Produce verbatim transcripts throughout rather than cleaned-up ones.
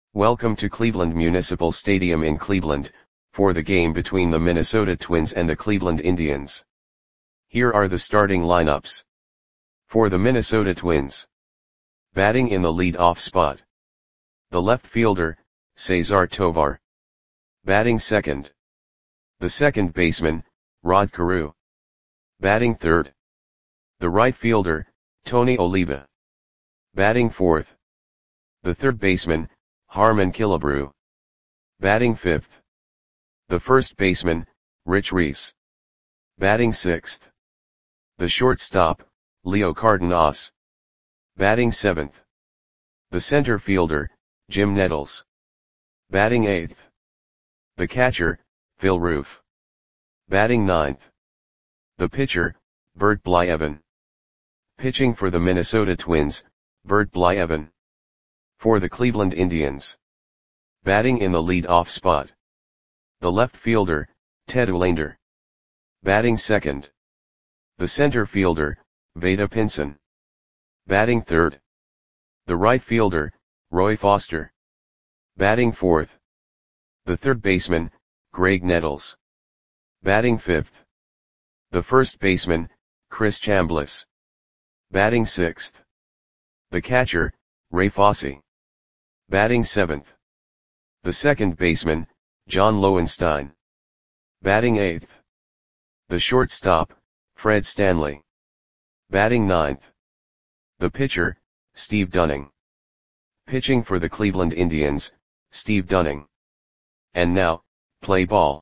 Welcome to Cleveland Municipal Stadium in Cleveland, for the game between the Minnesota Twins and the Cleveland Indians. Here are the starting lineups. For the Minnesota Twins. Batting in the lead-off spot. The left fielder, Cesar Tovar. Batting second. The second baseman, Rod Carew. Batting third. The right fielder, Tony Oliva. Batting fourth. The third baseman, Harmon Killebrew. Batting fifth. The first baseman, Rich Reese. Batting sixth. The shortstop, Leo Cardenas. Batting seventh. The center fielder, Jim Nettles. Batting eighth. The catcher, Phil Roof. Batting ninth. The pitcher, Bert Blyleven. Pitching for the Minnesota Twins, Bert Blyleven. For the Cleveland Indians. Batting in the lead-off spot. The left fielder, Ted Uhlaender. Batting second. The center fielder, Vada Pinson. Batting third. The right fielder, Roy Foster. Batting fourth. The third baseman, Greg Nettles. Batting fifth. The first baseman, Chris Chambliss. Batting sixth. The catcher, Ray Fosse. Batting seventh. The second baseman, John Lowenstein. Batting eighth. The shortstop, Fred Stanley. Batting ninth. The pitcher, Steve Dunning. Pitching for the Cleveland Indians, Steve Dunning. And now, play ball.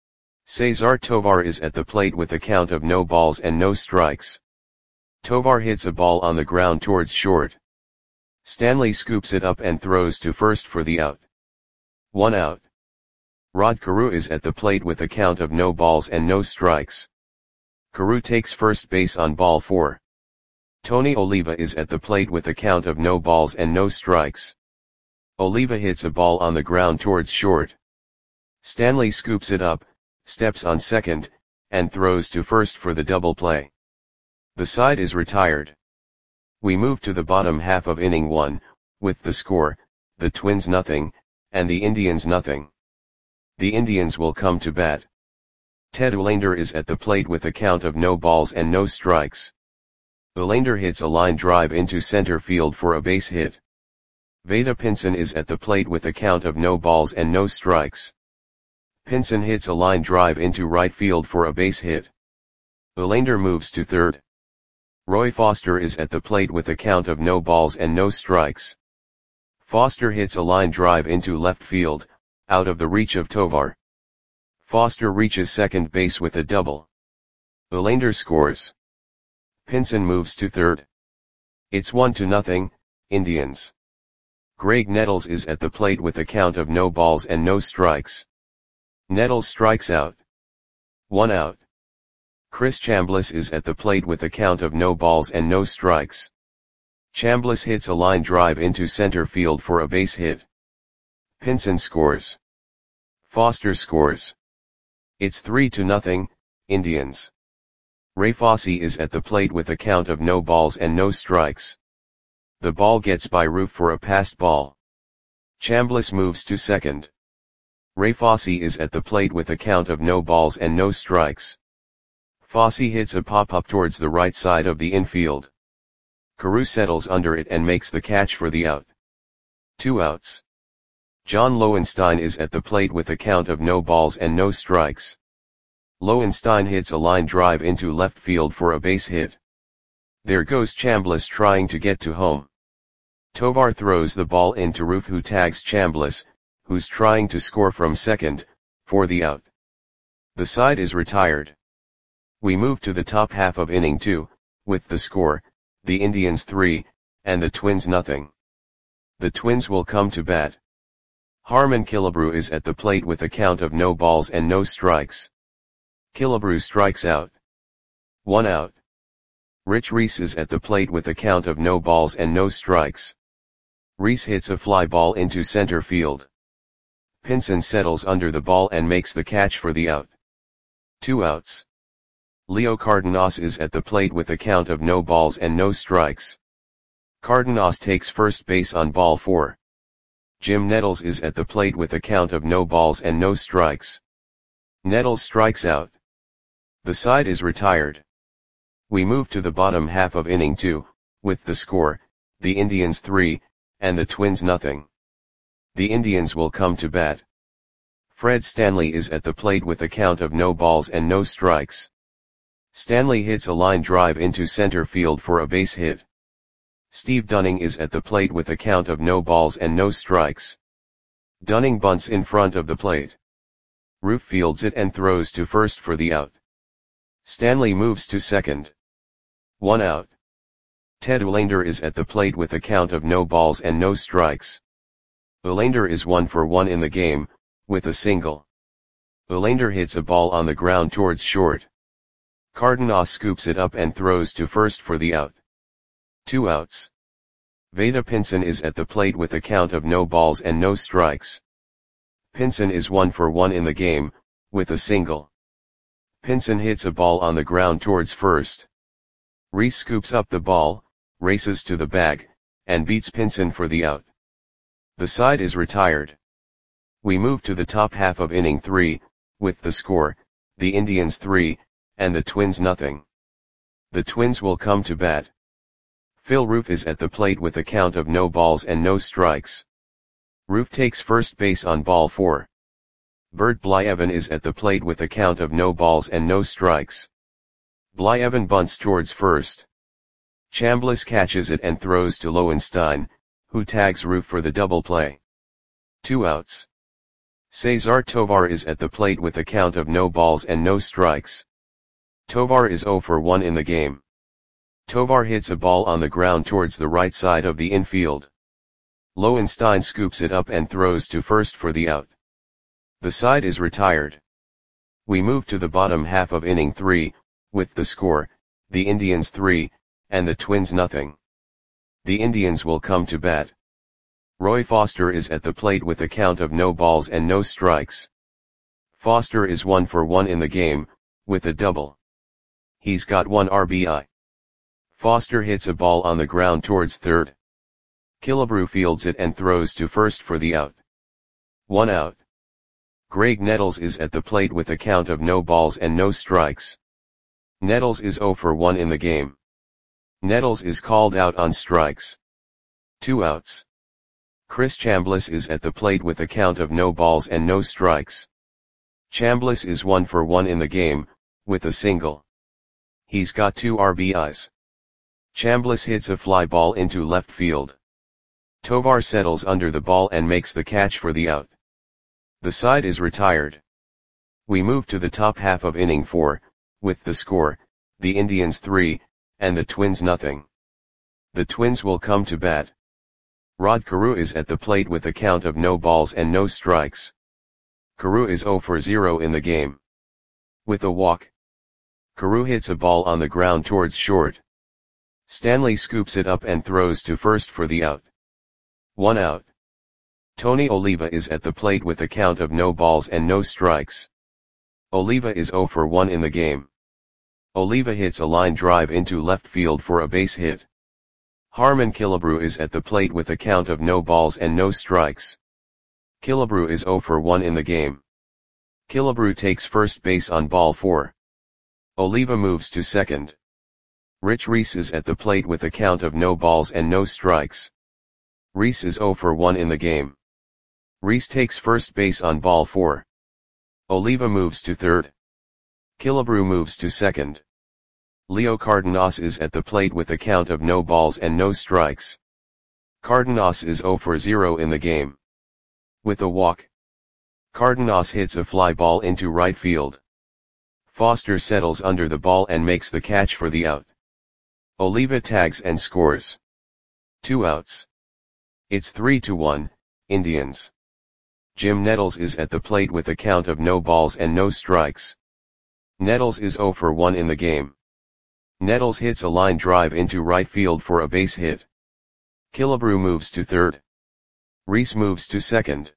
Cesar Tovar is at the plate with a count of no balls and no strikes. Tovar hits a ball on the ground towards short. Stanley scoops it up and throws to first for the out. One out. Rod Carew is at the plate with a count of no balls and no strikes. Carew takes first base on ball four. Tony Oliva is at the plate with a count of no balls and no strikes. Oliva hits a ball on the ground towards short. Stanley scoops it up, steps on second, and throws to first for the double play. The side is retired. We move to the bottom half of inning one, with the score, the Twins nothing, and the Indians nothing. The Indians will come to bat. Ted Uhlaender is at the plate with a count of no balls and no strikes. Uhlaender hits a line drive into center field for a base hit. Vada Pinson is at the plate with a count of no balls and no strikes. Pinson hits a line drive into right field for a base hit. Uhlaender moves to third. Roy Foster is at the plate with a count of no balls and no strikes. Foster hits a line drive into left field, out of the reach of Tovar. Foster reaches second base with a double. Uhlaender scores. Pinson moves to third. It's one to nothing, Indians. Greg Nettles is at the plate with a count of no balls and no strikes. Nettles strikes out. One out. Chris Chambliss is at the plate with a count of no balls and no strikes. Chambliss hits a line drive into center field for a base hit. Pinson scores. Foster scores. It's three to nothing, Indians. Ray Fosse is at the plate with a count of no balls and no strikes. The ball gets by Roof for a passed ball. Chambliss moves to second. Ray Fosse is at the plate with a count of no balls and no strikes. Fosse hits a pop-up towards the right side of the infield. Carew settles under it and makes the catch for the out. Two outs. John Lowenstein is at the plate with a count of no balls and no strikes. Lowenstein hits a line drive into left field for a base hit. There goes Chambliss trying to get to home. Tovar throws the ball into Roof, who tags Chambliss, who's trying to score from second, for the out. The side is retired. We move to the top half of inning two, with the score, the Indians three, and the Twins nothing. The Twins will come to bat. Harmon Killebrew is at the plate with a count of no balls and no strikes. Killebrew strikes out. One out. Rich Reese is at the plate with a count of no balls and no strikes. Reese hits a fly ball into center field. Pinson settles under the ball and makes the catch for the out. Two outs. Leo Cardenas is at the plate with a count of no balls and no strikes. Cardenas takes first base on ball four. Jim Nettles is at the plate with a count of no balls and no strikes. Nettles strikes out. The side is retired. We move to the bottom half of inning two, with the score, the Indians three, and the Twins nothing. The Indians will come to bat. Fred Stanley is at the plate with a count of no balls and no strikes. Stanley hits a line drive into center field for a base hit. Steve Dunning is at the plate with a count of no balls and no strikes. Dunning bunts in front of the plate. Roof fields it and throws to first for the out. Stanley moves to second. One out. Ted Uhlaender is at the plate with a count of no balls and no strikes. Uhlaender is one for one in the game, with a single. Uhlaender hits a ball on the ground towards short. Cardenas scoops it up and throws to first for the out. Two outs. Vada Pinson is at the plate with a count of no balls and no strikes. Pinson is one for one in the game, with a single. Pinson hits a ball on the ground towards first. Reese scoops up the ball, races to the bag, and beats Pinson for the out. The side is retired. We move to the top half of inning three, with the score, the Indians three, and the Twins nothing. The Twins will come to bat. Phil Roof is at the plate with a count of no balls and no strikes. Roof takes first base on ball four. Bert Blyevin is at the plate with a count of no balls and no strikes. Blyevin bunts towards first. Chambliss catches it and throws to Lowenstein, who tags Roof for the double play. Two outs. Cesar Tovar is at the plate with a count of no balls and no strikes. Tovar is zero for one in the game. Tovar hits a ball on the ground towards the right side of the infield. Lowenstein scoops it up and throws to first for the out. The side is retired. We move to the bottom half of inning three, with the score, the Indians three, and the Twins nothing. The Indians will come to bat. Roy Foster is at the plate with a count of no balls and no strikes. Foster is one for one in the game, with a double. He's got one R B I. Foster hits a ball on the ground towards third. Killebrew fields it and throws to first for the out. One out. Greg Nettles is at the plate with a count of no balls and no strikes. Nettles is zero for one in the game. Nettles is called out on strikes. Two outs. Chris Chambliss is at the plate with a count of no balls and no strikes. Chambliss is one for one in the game, with a single. He's got two R B Is. Chambliss hits a fly ball into left field. Tovar settles under the ball and makes the catch for the out. The side is retired. We move to the top half of inning four, with the score, the Indians three, and the Twins nothing. The Twins will come to bat. Rod Carew is at the plate with a count of no balls and no strikes. Carew is zero for zero in the game. With a walk. Carew hits a ball on the ground towards short. Stanley scoops it up and throws to first for the out. One out. Tony Oliva is at the plate with a count of no balls and no strikes. Oliva is zero for one in the game. Oliva hits a line drive into left field for a base hit. Harmon Killebrew is at the plate with a count of no balls and no strikes. Killebrew is zero for one in the game. Killebrew takes first base on ball four. Oliva moves to second. Rich Reese is at the plate with a count of no balls and no strikes. Reese is zero for one in the game. Reese takes first base on ball four. Oliva moves to third. Killebrew moves to second. Leo Cardenas is at the plate with a count of no balls and no strikes. Cardenas is zero for zero in the game. With a walk. Cardenas hits a fly ball into right field. Foster settles under the ball and makes the catch for the out. Oliva tags and scores. Two outs. It's three to one, Indians. Jim Nettles is at the plate with a count of no balls and no strikes. Nettles is zero for one in the game. Nettles hits a line drive into right field for a base hit. Killebrew moves to third. Reese moves to second.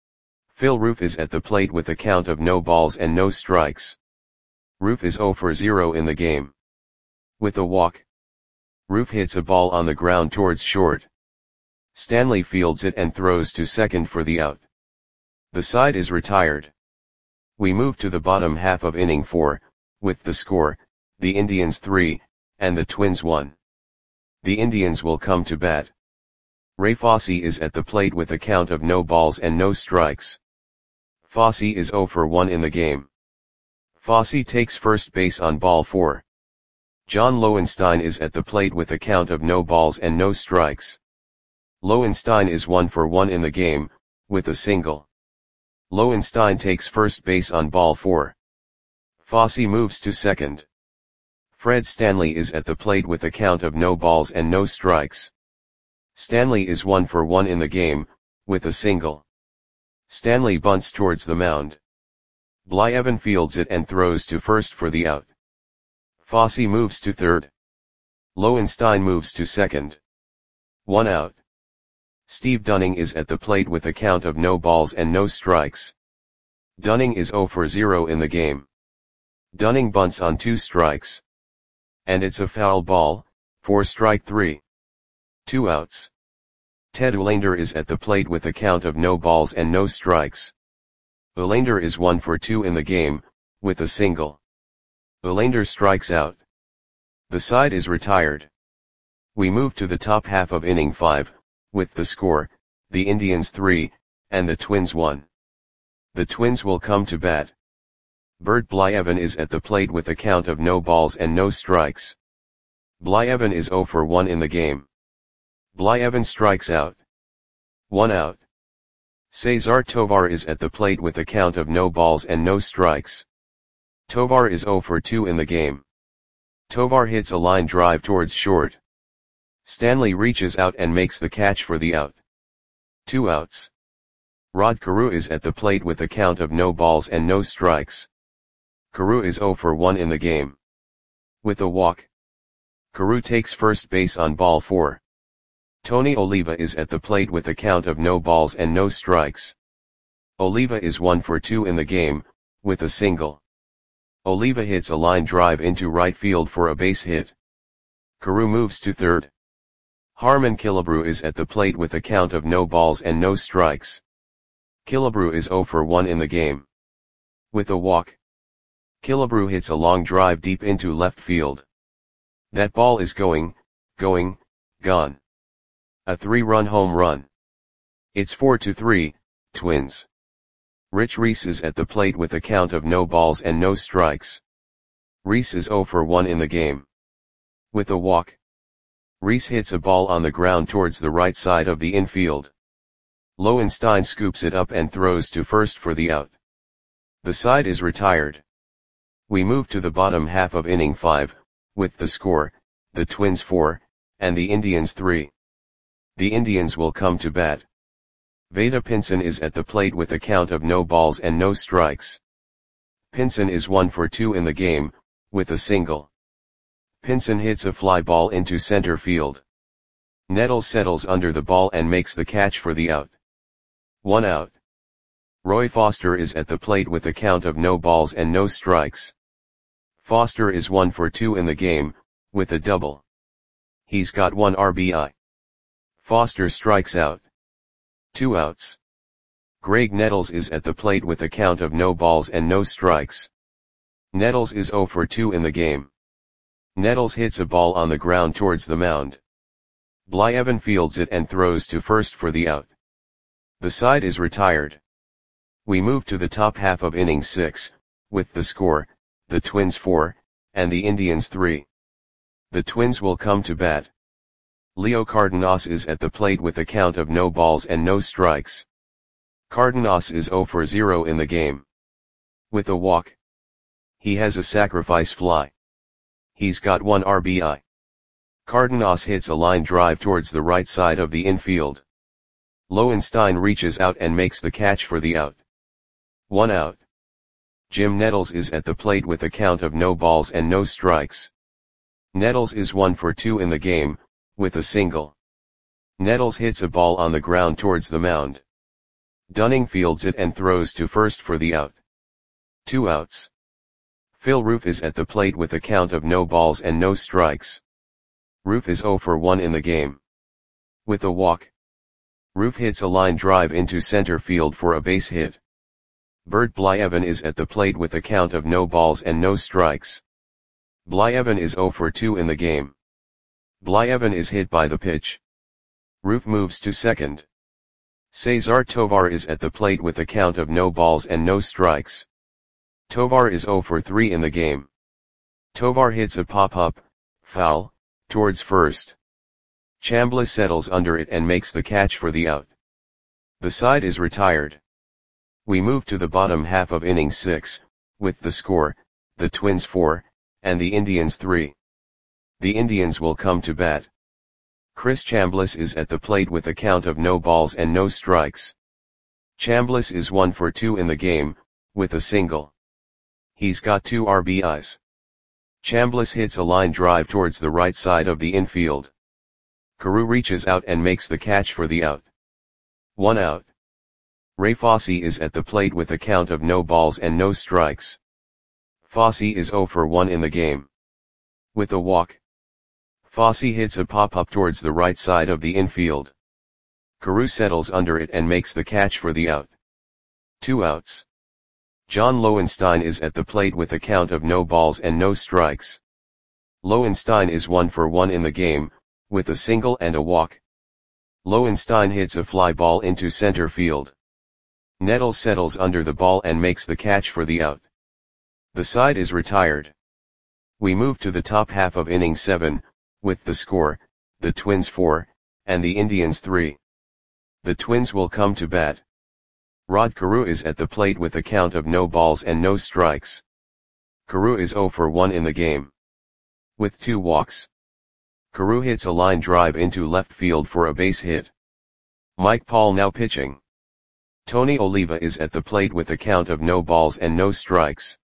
Phil Roof is at the plate with a count of no balls and no strikes. Roof is zero for zero in the game. With a walk. Roof hits a ball on the ground towards short. Stanley fields it and throws to second for the out. The side is retired. We move to the bottom half of inning four, with the score, the Indians three, and the Twins one. The Indians will come to bat. Ray Fosse is at the plate with a count of no balls and no strikes. Fosse is zero for one in the game. Fosse takes first base on ball four. John Lowenstein is at the plate with a count of no balls and no strikes. Lowenstein is one for one in the game, with a single. Lowenstein takes first base on ball four. Fosse moves to second. Fred Stanley is at the plate with a count of no balls and no strikes. Stanley is one for one in the game, with a single. Stanley bunts towards the mound. Blyevin fields it and throws to first for the out. Fosse moves to third. Lowenstein moves to second. One out. Steve Dunning is at the plate with a count of no balls and no strikes. Dunning is zero for zero in the game. Dunning bunts on two strikes. And it's a foul ball, for strike three. Two outs. Ted Uhlaender is at the plate with a count of no balls and no strikes. Uhlaender is one for two in the game, with a single. Uhlaender strikes out. The side is retired. We move to the top half of inning five, with the score, the Indians three, and the Twins one. The Twins will come to bat. Bert Blyevin is at the plate with a count of no balls and no strikes. Blyevin is zero for one in the game. Blyevin strikes out. One out. Cesar Tovar is at the plate with a count of no balls and no strikes. Tovar is zero for two in the game. Tovar hits a line drive towards short. Stanley reaches out and makes the catch for the out. Two outs. Rod Carew is at the plate with a count of no balls and no strikes. Carew is zero for one in the game. With a walk. Carew takes first base on ball four. Tony Oliva is at the plate with a count of no balls and no strikes. Oliva is one for two in the game, with a single. Oliva hits a line drive into right field for a base hit. Carew moves to third. Harmon Killebrew is at the plate with a count of no balls and no strikes. Killebrew is zero for one in the game. With a walk. Killebrew hits a long drive deep into left field. That ball is going, going, gone. A three-run home run. It's four to three, Twins. Rich Reese is at the plate with a count of no balls and no strikes. Reese is zero for one in the game. With a walk. Reese hits a ball on the ground towards the right side of the infield. Lowenstein scoops it up and throws to first for the out. The side is retired. We move to the bottom half of inning five, with the score, the Twins four, and the Indians three. The Indians will come to bat. Vada Pinson is at the plate with a count of no balls and no strikes. Pinson is one for two in the game, with a single. Pinson hits a fly ball into center field. Nettles settles under the ball and makes the catch for the out. One out. Roy Foster is at the plate with a count of no balls and no strikes. Foster is one for two in the game, with a double. He's got one R B I. Foster strikes out. Two outs. Greg Nettles is at the plate with a count of no balls and no strikes. Nettles is zero for two in the game. Nettles hits a ball on the ground towards the mound. Blyevin fields it and throws to first for the out. The side is retired. We move to the top half of inning six, with the score, the Twins four, and the Indians three. The Twins will come to bat. Leo Cardenas is at the plate with a count of no balls and no strikes. Cardenas is zero for zero in the game. With a walk. He has a sacrifice fly. He's got one R B I. Cardenas hits a line drive towards the right side of the infield. Lowenstein reaches out and makes the catch for the out. One out. Jim Nettles is at the plate with a count of no balls and no strikes. Nettles is one for two in the game, with a single. Nettles hits a ball on the ground towards the mound. Dunning fields it and throws to first for the out. Two outs. Phil Roof is at the plate with a count of no balls and no strikes. Roof is zero for one in the game. With a walk. Roof hits a line drive into center field for a base hit. Bert Blyevin is at the plate with a count of no balls and no strikes. Blyevin is zero for two in the game. Blyevin is hit by the pitch. Roof moves to second. Cesar Tovar is at the plate with a count of no balls and no strikes. Tovar is zero for three in the game. Tovar hits a pop-up, foul, towards first. Chambliss settles under it and makes the catch for the out. The side is retired. We move to the bottom half of inning six, with the score, the Twins four, and the Indians three. The Indians will come to bat. Chris Chambliss is at the plate with a count of no balls and no strikes. Chambliss is one for two in the game, with a single. He's got two R B Is. Chambliss hits a line drive towards the right side of the infield. Carew reaches out and makes the catch for the out. One out. Ray Fosse is at the plate with a count of no balls and no strikes. Fosse is zero for one in the game. With a walk. Fosse hits a pop-up towards the right side of the infield. Carew settles under it and makes the catch for the out. Two outs. John Lowenstein is at the plate with a count of no balls and no strikes. Lowenstein is one for one in the game, with a single and a walk. Lowenstein hits a fly ball into center field. Nettles settles under the ball and makes the catch for the out. The side is retired. We move to the top half of inning seven, with the score, the Twins four, and the Indians three. The Twins will come to bat. Rod Carew is at the plate with a count of no balls and no strikes. Carew is zero for one in the game. With two walks. Carew hits a line drive into left field for a base hit. Mike Paul now pitching. Tony Oliva is at the plate with a count of no balls and no strikes.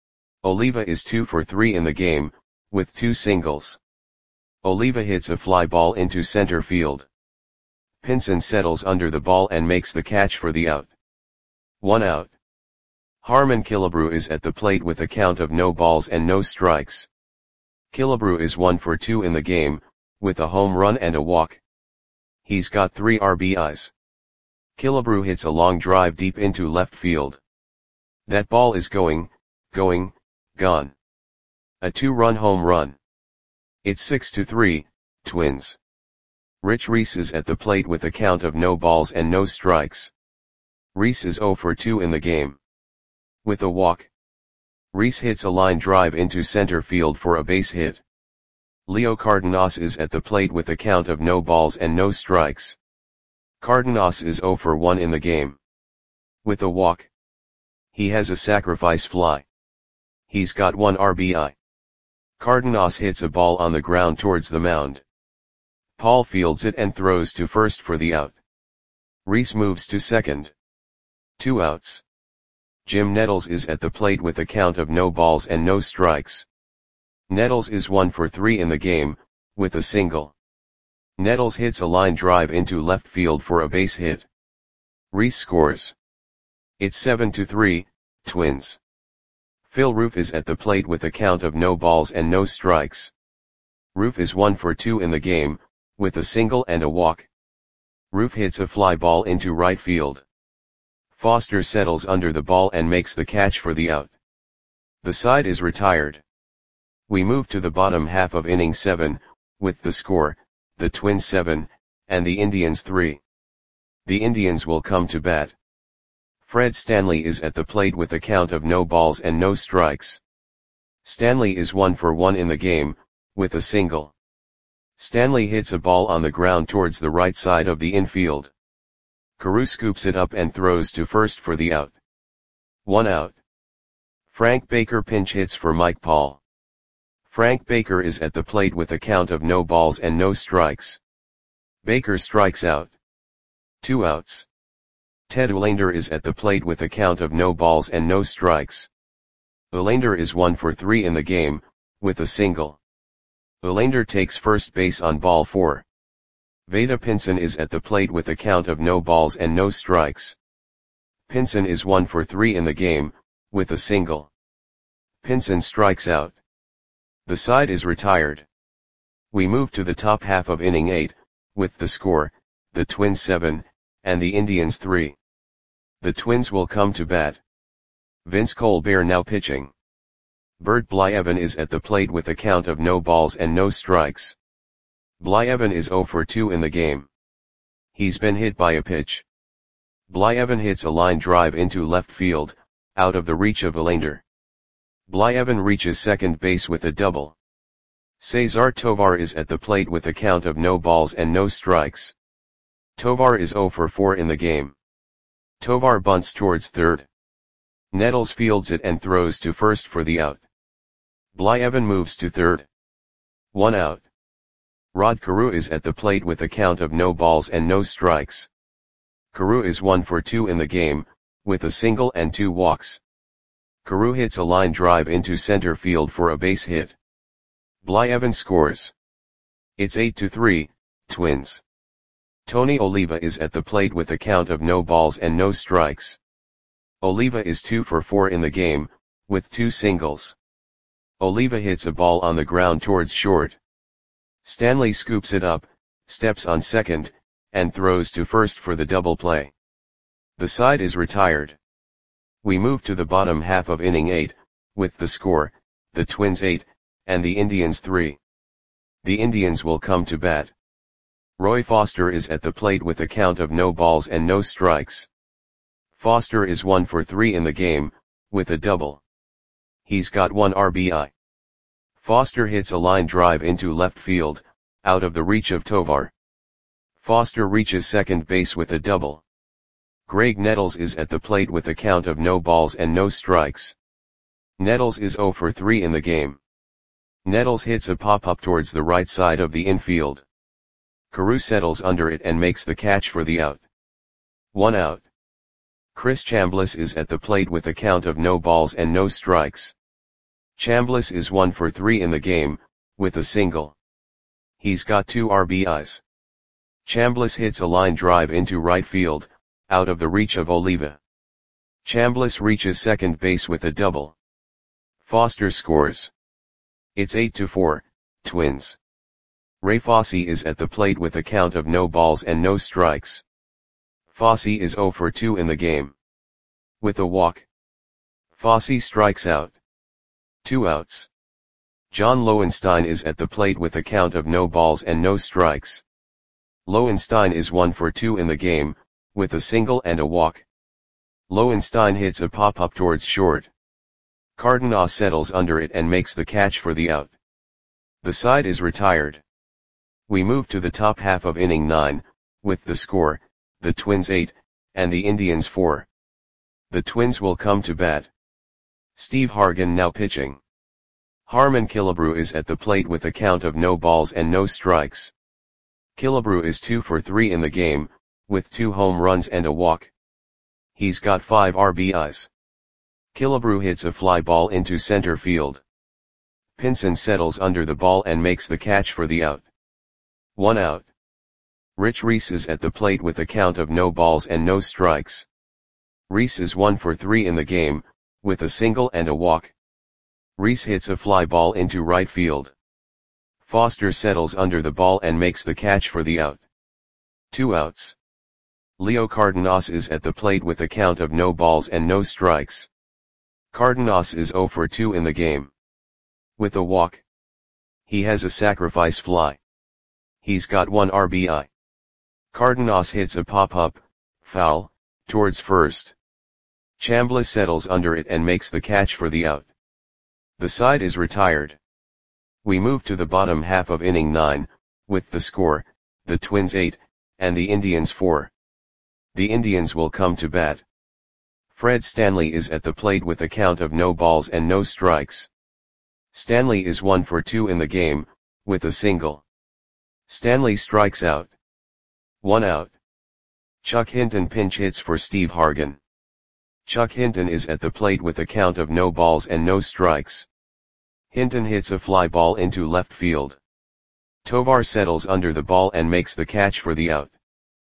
Oliva is two for three in the game, with two singles. Oliva hits a fly ball into center field. Pinson settles under the ball and makes the catch for the out. One out. Harmon Killebrew is at the plate with a count of no balls and no strikes. Killebrew is one for two in the game, with a home run and a walk. He's got three R B Is. Killebrew hits a long drive deep into left field. That ball is going, going, gone. A two-run home run. It's six to three, Twins. Rich Reese is at the plate with a count of no balls and no strikes. Reese is zero for two in the game. With a walk. Reese hits a line drive into center field for a base hit. Leo Cardenas is at the plate with a count of no balls and no strikes. Cardenas is zero for one in the game. With a walk. He has a sacrifice fly. He's got one R B I. Cardenas hits a ball on the ground towards the mound. Paul fields it and throws to first for the out. Reese moves to second. Two outs. Jim Nettles is at the plate with a count of no balls and no strikes. Nettles is one for three in the game, with a single. Nettles hits a line drive into left field for a base hit. Reese scores. It's seven to three, Twins. Phil Roof is at the plate with a count of no balls and no strikes. Roof is one for two in the game, with a single and a walk. Roof hits a fly ball into right field. Foster settles under the ball and makes the catch for the out. The side is retired. We move to the bottom half of inning seven, with the score, the Twins seven, and the Indians three. The Indians will come to bat. Fred Stanley is at the plate with a count of no balls and no strikes. Stanley is one for one in the game, with a single. Stanley hits a ball on the ground towards the right side of the infield. Carew scoops it up and throws to first for the out. One out. Frank Baker pinch hits for Mike Paul. Frank Baker is at the plate with a count of no balls and no strikes. Baker strikes out. Two outs. Ted Olander is at the plate with a count of no balls and no strikes. Olander is one for three in the game, with a single. Olander takes first base on ball four. Vada Pinson is at the plate with a count of no balls and no strikes. Pinson is one for three in the game, with a single. Pinson strikes out. The side is retired. We move to the top half of inning eight, with the score, the Twins seven, and the Indians three. The Twins will come to bat. Vince Colbert now pitching. Bert Blyleven is at the plate with a count of no balls and no strikes. Blyleven is oh for two in the game. He's been hit by a pitch. Blyleven hits a line drive into left field, out of the reach of Verlander. Blyleven reaches second base with a double. Cesar Tovar is at the plate with a count of no balls and no strikes. Tovar is oh for four in the game. Tovar bunts towards third. Nettles fields it and throws to first for the out. Blyleven moves to third. One out. Rod Carew is at the plate with a count of no balls and no strikes. Carew is one for two in the game, with a single and two walks. Carew hits a line drive into center field for a base hit. Blyleven scores. It's eight to three, Twins. Tony Oliva is at the plate with a count of no balls and no strikes. Oliva is two for four in the game, with two singles. Oliva hits a ball on the ground towards short. Stanley scoops it up, steps on second, and throws to first for the double play. The side is retired. We move to the bottom half of inning eight, with the score, the Twins eight, and the Indians three. The Indians will come to bat. Roy Foster is at the plate with a count of no balls and no strikes. Foster is one for three in the game, with a double. He's got one R B I. Foster hits a line drive into left field, out of the reach of Tovar. Foster reaches second base with a double. Greg Nettles is at the plate with a count of no balls and no strikes. Nettles is oh for three in the game. Nettles hits a pop-up towards the right side of the infield. Carew settles under it and makes the catch for the out. One out. Chris Chambliss is at the plate with a count of no balls and no strikes. Chambliss is one for three in the game, with a single. He's got two R B Is. Chambliss hits a line drive into right field, out of the reach of Oliva. Chambliss reaches second base with a double. Foster scores. It's eight to four, Twins. Ray Fosse is at the plate with a count of no balls and no strikes. Fosse is oh for two in the game. With a walk. Fosse strikes out. Two outs. John Lowenstein is at the plate with a count of no balls and no strikes. Lowenstein is one for two in the game, with a single and a walk. Lowenstein hits a pop-up towards short. Cardenas settles under it and makes the catch for the out. The side is retired. We move to the top half of inning nine, with the score, the Twins eight, and the Indians four. The Twins will come to bat. Steve Hargan now pitching. Harmon Killebrew is at the plate with a count of no balls and no strikes. Killebrew is two for three in the game, with two home runs and a walk. He's got five R B Is. Killebrew hits a fly ball into center field. Pinson settles under the ball and makes the catch for the out. One out. Rich Reese is at the plate with a count of no balls and no strikes. Reese is one for three in the game, with a single and a walk. Reese hits a fly ball into right field. Foster settles under the ball and makes the catch for the out. Two outs. Leo Cardenas is at the plate with a count of no balls and no strikes. Cardenas is oh for two in the game. With a walk. He has a sacrifice fly. He's got one R B I. Cardenas hits a pop-up, foul, towards first. Chambliss settles under it and makes the catch for the out. The side is retired. We move to the bottom half of inning nine, with the score, the Twins eight, and the Indians four. The Indians will come to bat. Fred Stanley is at the plate with a count of no balls and no strikes. Stanley is one for two in the game, with a single. Stanley strikes out. One out. Chuck Hinton pinch hits for Steve Hargan. Chuck Hinton is at the plate with a count of no balls and no strikes. Hinton hits a fly ball into left field. Tovar settles under the ball and makes the catch for the out.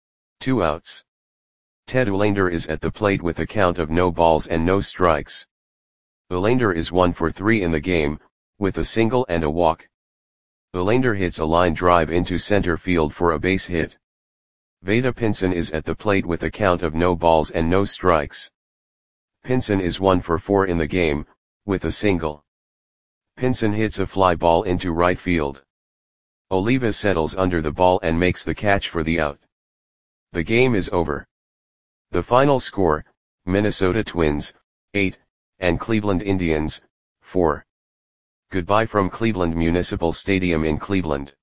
Two outs. Ted Uhlaender is at the plate with a count of no balls and no strikes. Uhlaender is one for three in the game, with a single and a walk. Uhlaender hits a line drive into center field for a base hit. Veda Pinson is at the plate with a count of no balls and no strikes. Pinson is one for four in the game, with a single. Pinson hits a fly ball into right field. Oliva settles under the ball and makes the catch for the out. The game is over. The final score, Minnesota Twins, eight, and Cleveland Indians, four. Goodbye from Cleveland Municipal Stadium in Cleveland.